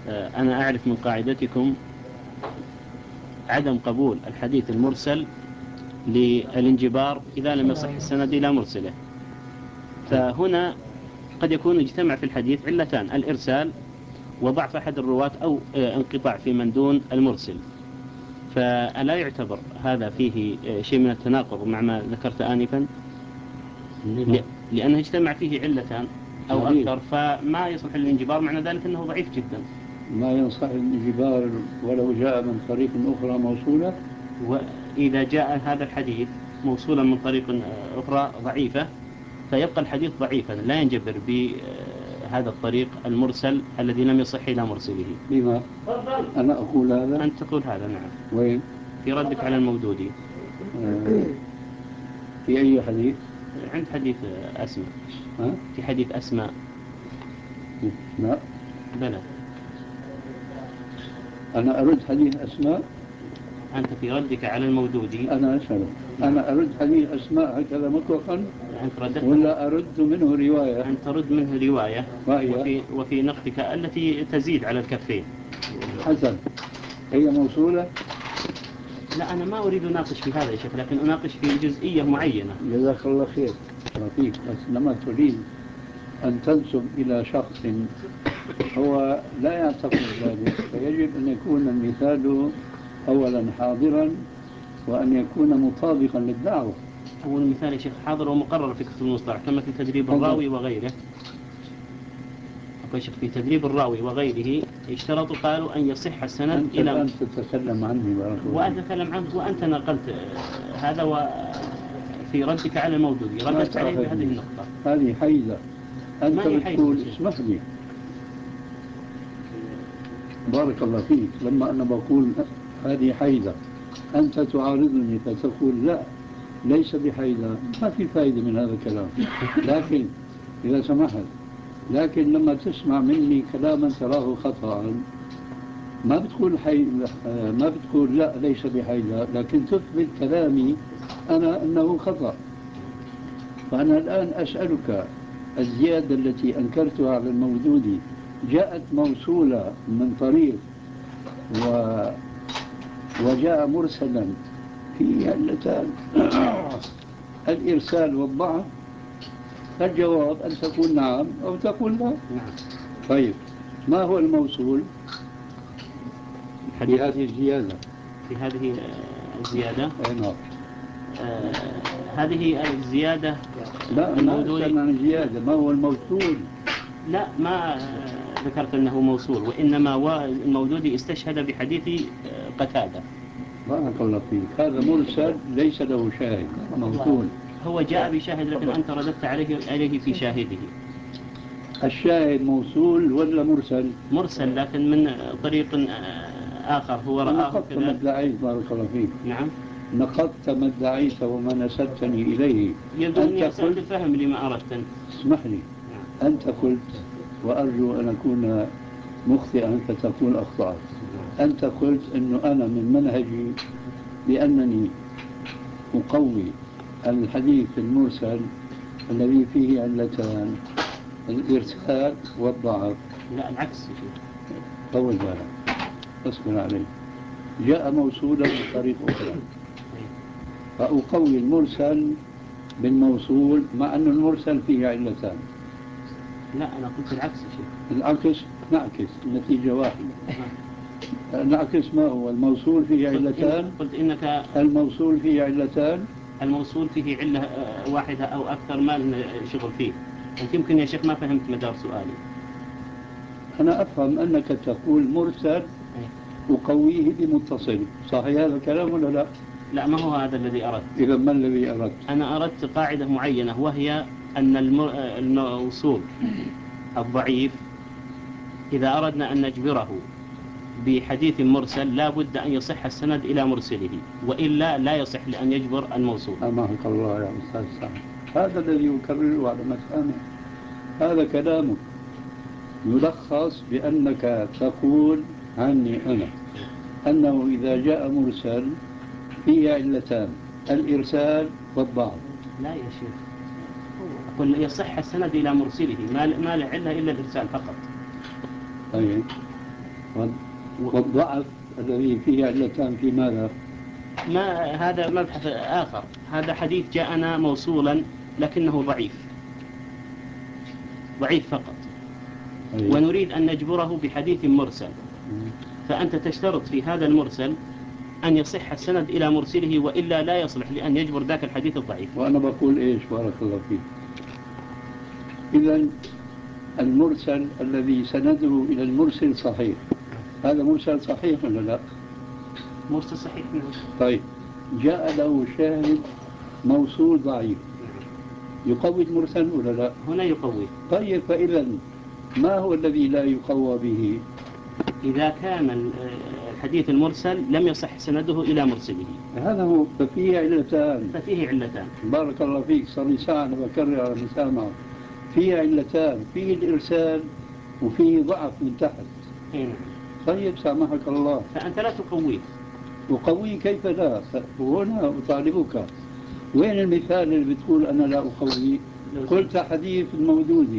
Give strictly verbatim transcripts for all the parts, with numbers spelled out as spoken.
أنا أعرف من قاعدتكم عدم قبول الحديث المرسل للانجبار إذا لم يصح السند إلى مرسله. فهنا قد يكون اجتمع في الحديث علتان: الإرسال وضعف أحد الرواة أو انقطاع في من دون المرسل. فألا يعتبر هذا فيه شيء من التناقض مع ما ذكرت آنفا؟ لأنه اجتمع فيه علتان أو أكثر، فما يصلح للانجبار، معنى ذلك أنه ضعيف جدا. ما ينصح الانجبار ولو جاء من طريق أخرى موصولة؟ وإذا جاء هذا الحديث موصولا من طريق أخرى ضعيفة فيبقى الحديث ضعيفا، لا ينجبر بهذا الطريق المرسل الذي لم يصح إلى مرسله. لما؟ أنا أقول هذا؟ أنت تقول هذا، نعم. وين؟ في ردك على المودودي. آه. في أي حديث؟ عند حديث أسماء. ها؟ في حديث أسماء. لا. بلى. أنا أرد حديث أسماء. أنت في ردك على المودودي. أنا أسألك، أنا أرد حديث أسماء هكذا مطلقا أنت ولا أرد منه رواية؟ أنت ترد منه رواية، وفي, وفي نقدك التي تزيد على الكفين. حسن، هي موصولة؟ لا، أنا ما أريد أناقش في هذا يا شيخ، لكن أناقش في جزئية معينة. جزاك الله خير رفيق، بس لما تريد أن تنسب إلى شخص هو لا يعتقد ذلك فيجب أن يكون المثال أولا حاضرا وأن يكون مطابقا للدعوة. أول مثال يا شيخ حاضر ومقرر في كتب المصطلح كما في تدريب الراوي وغيره. أقول شيخ في تدريب الراوي وغيره اشترطوا قالوا أن يصح السند أنت إلى الآن تتكلم عني بارك الله. وأتكلم عنه وأنت نقلت هذا، وفي ردك على المودودي ردت عليه بهذه النقطة. هذه حيزة. أنت بتقول اسمح لي بارك الله فيك، لما أنا بقول هذه حيزة أنت تعارضني فتقول لا ليس بحيزة، ما في فائدة من هذا الكلام. لكن إذا سمحت، لكن لما تسمع مني كلاما تراه خطأ ما بتقول حي... ما بتقول لا ليس بحيزة، لكن تثبت كلامي أنا أنه خطأ. فأنا الآن أسألك، الزيادة التي أنكرتها على الموجود جاءت موصولة من طريق و... وجاء مرسلا في علتان الإرسال والضعف، الجواب أن تقول نعم أو تقول لا. نعم. طيب ما هو الموصول في هذه الزيادة؟ في هذه الزيادة نعم. آه هذه الزيادة لا الموضوع عن الزيادة ما هو الموصول؟ لا ما ذكرت أنه موصول، وإنما المودودي استشهد بحديث قتادة. بارك الله فيك، هذا مرسل ليس له شاهد، موصول. هو جاء بشاهد لكن أنت رددت عليه عليه في شاهده. الشاهد موصول ولا مرسل؟ مرسل لكن من طريق آخر هو رآه نقضت ما ادعيت بارك الله فيك. نعم. نقضت ما ادعيت وما نسبتني إليه. يبدو أني أسأت الفهم لما أردت. اسمح لي. نعم. أنت قلت وأرجو أن أكون مخطئا فتقول أخطأت. نعم. أنت قلت أنه أنا من منهجي بأنني أقوي الحديث المرسل الذي فيه علتان، الإرسال والضعف. لا العكس يا شيخ. طول بالك، اصبر علي. جاء موصولا من طريق أخرى فأقوي المرسل بالموصول مع أن المرسل فيه علتان. لا أنا قلت العكس يا شيخ. العكس نعكس النتيجة واحدة. نعكس ما هو الموصول فيه علتان؟ قلت إنك الموصول فيه علتان، الموصول فيه علة واحدة أو أكثر ما لنا شغل فيه. أنت يمكن يا شيخ ما فهمت مدار سؤالي. أنا أفهم أنك تقول مرسل أقويه بمتصل، صحيح هذا الكلام ولا لا؟ لا ما هو هذا الذي أردت. إذا ما الذي أردت؟ أنا أردت قاعدة معينة وهي أن الموصول الضعيف إذا أردنا أن نجبره بحديث مرسل لا بد أن يصح السند إلى مرسله، وإلا لا يصح لأن يجبر الموصول. أمامك الله يا أستاذ سعد، هذا الذي يكرره على مفهمه، هذا كلامك يلخص بأنك تقول عني أنا أنه إذا جاء مرسل فيه علتان، الإرسال والضعف. لا يا شيخ، أقول يصح السند إلى مرسله، ما ما له علة إلا الإرسال فقط. طيب والضعف الذي فيه علتان في ماذا؟ ما هذا مبحث آخر. هذا حديث جاءنا موصولا لكنه ضعيف ضعيف فقط. أيه. ونريد أن نجبره بحديث مرسل. فأنت تشترط في هذا المرسل أن يصح السند إلى مرسله، وإلا لا يصلح لأن يجبر ذاك الحديث الضعيف. وأنا بقول إيش بارك الله فيك، إذن المرسل الذي سنده إلى المرسل صحيح، هذا مرسل صحيح ولا لا؟ مرسل صحيح. طيب جاء له شاهد موصول ضعيف يقوي المرسل ولا لا؟ هنا يقوي. طيب فإذا ما هو الذي لا يقوى به؟ إذا كان الحديث المرسل لم يصح سنده إلى مرسله، هذا هو. ففيه علتان. ففيه علتان. بارك الله فيك، صار لي ساعة أنا بكرر على مسامعة. فيه علتان، فيه الإرسال وفيه ضعف من تحت. هنا. طيب سامحك الله، فأنت لا تقويه. أقويه كيف لا؟ وهنا أطالبك، وين المثال اللي بتقول أنا لا أقوي؟ قلت حديث المودودي.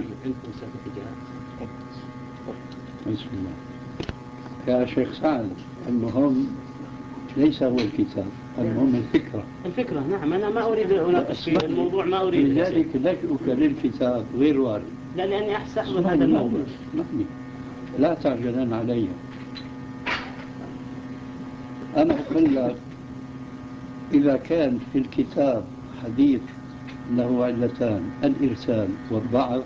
بسم الله يا شيخ سعد، المهم ليس هو الكتاب، المهم الفكرة. الفكرة نعم، أنا ما أريد أناقش في الموضوع، ما أريد. لذلك لجؤك للكتاب غير وارد. لا، لأني أستحضر هذا الموضوع. اسمعني، لا تعجلن علي. أنا أقول لك إذا كان في الكتاب حديث له علتان، الإرسال والضعف،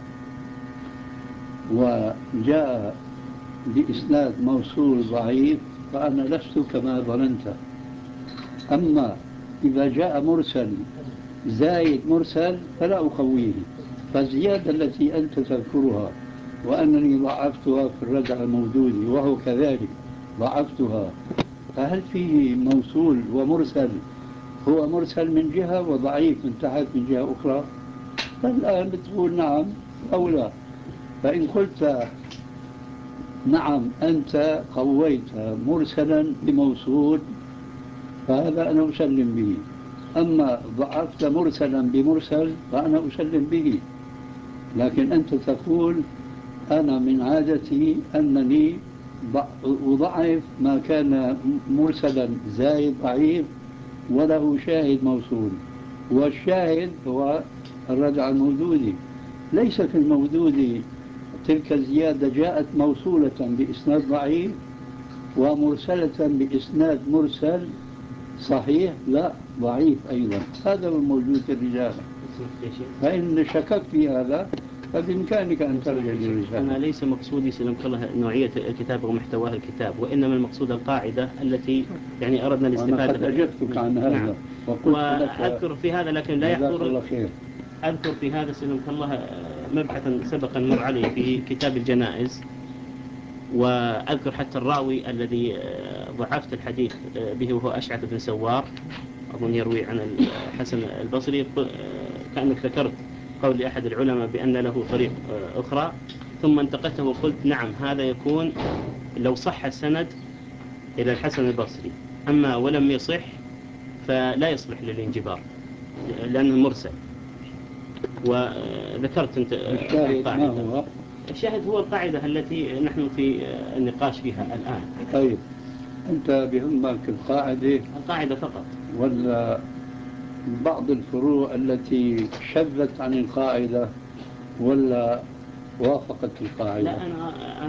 وجاء بإسناد موصول ضعيف، فأنا لست كما ظننت. أما إذا جاء مرسل زايد مرسل فلا أقويه. فالزيادة التي أنت تذكرها وأنني ضعفتها في الردع المودودي وهو كذلك ضعفتها، فهل فيه موصول ومرسل هو مرسل من جهة وضعيف من تحت من جهة أخرى؟ فالآن بتقول نعم أو لا. فإن قلت نعم أنت قويت مرسلا بموصول فهذا أنا أسلم به، أما ضعفت مرسلا بمرسل فأنا أسلم به. لكن أنت تقول أنا من عادتي أنني أضعف ما كان مرسلا زايد ضعيف وله شاهد موصول، والشاهد هو الردع المودودي. ليس في المودودي تلك الزيادة جاءت موصولة بإسناد ضعيف ومرسلة بإسناد مرسل صحيح؟ لا، ضعيف أيضا. هذا هو الموجود في الرجال. فإن شككت في هذا فبإمكانك أن ترجع للرجال. أنا ليس مقصودي سلمك الله نوعية الكتاب ومحتواه الكتاب، وإنما المقصود القاعدة التي يعني أردنا الاستفادة. وأنا قد أجبتك عن هذا. نعم. وقلت لك وأذكر في هذا، لكن لا يحضر. الله خير. أذكر في هذا سلمك الله مبحثا سبقا مر عليه في كتاب الجنائز، وأذكر حتى الراوي الذي ضعفت الحديث به وهو أشعث بن سوار، أظن يروي عن الحسن البصري. كأنك ذكرت قول أحد العلماء بأن له طريق أخرى، ثم انتقدته وقلت نعم هذا يكون لو صح السند إلى الحسن البصري، أما ولم يصح فلا يصلح للانجبار لأنه مرسل. وذكرت أنت الشاهد ما هو؟ الشاهد هو القاعدة التي نحن في النقاش فيها الآن. طيب أنت بهمك القاعدة القاعدة فقط، ولا بعض الفروع التي شذت عن القاعدة ولا وافقت القاعدة؟ لا، أنا